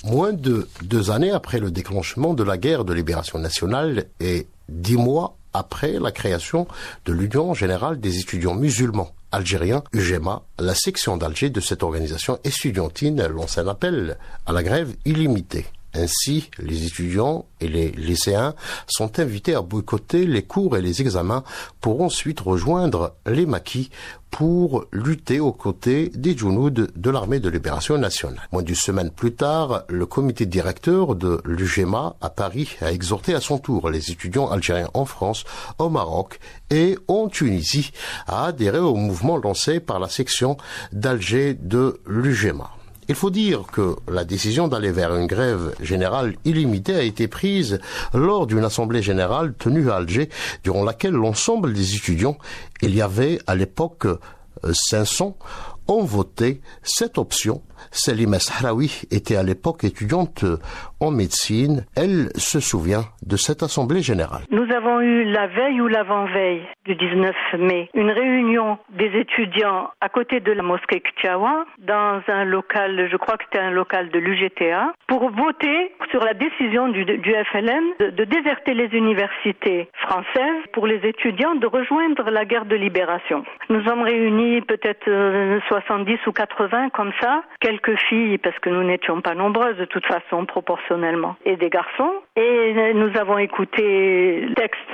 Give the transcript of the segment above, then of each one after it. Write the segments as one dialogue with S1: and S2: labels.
S1: Moins de 2 années après le déclenchement de la guerre de libération nationale et 10 mois après la création de l'Union générale des étudiants musulmans algériens, UGEMA, la section d'Alger de cette organisation estudiantine lance un appel à la grève illimitée. Ainsi, les étudiants et les lycéens sont invités à boycotter les cours et les examens pour ensuite rejoindre les maquis pour lutter aux côtés des Djounoud de l'armée de libération nationale. Moins d'une semaine plus tard, le comité directeur de l'UGEMA à Paris a exhorté à son tour les étudiants algériens en France, au Maroc et en Tunisie à adhérer au mouvement lancé par la section d'Alger de l'UGEMA. Il faut dire que la décision d'aller vers une grève générale illimitée a été prise lors d'une assemblée générale tenue à Alger, durant laquelle l'ensemble des étudiants, il y avait à l'époque 500, ont voté cette option. Salima Sahraoui était à l'époque étudiante en médecine. Elle se souvient de cette assemblée générale.
S2: Nous avons eu la veille ou l'avant-veille du 19 mai une réunion des étudiants à côté de la mosquée Ktiawa dans un local, je crois que c'était un local de l'UGTA, pour voter sur la décision du FLN de déserter les universités françaises pour les étudiants de rejoindre la guerre de libération. Nous sommes réunis peut-être 70 ou 80 comme ça, quelques filles parce que nous n'étions pas nombreuses de toute façon proportionnellement, et des garçons, et nous avons écouté le texte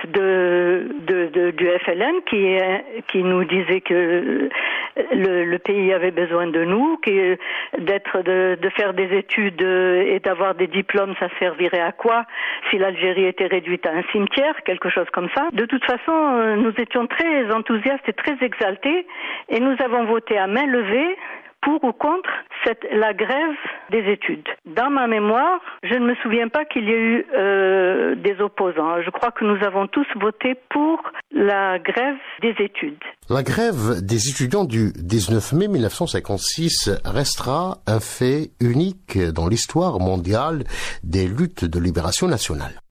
S2: du FLN qui nous disait que le pays avait besoin de nous, de faire des études et d'avoir des diplômes, ça servirait à quoi si l'Algérie était réduite à un cimetière, quelque chose comme ça. De toute façon, nous étions très enthousiastes et très exaltés, et nous avons voté à main levée pour ou contre la grève des études. Dans ma mémoire, je ne me souviens pas qu'il y ait eu des opposants. Je crois que nous avons tous voté pour la grève des études.
S1: La grève des étudiants du 19 mai 1956 restera un fait unique dans l'histoire mondiale des luttes de libération nationale.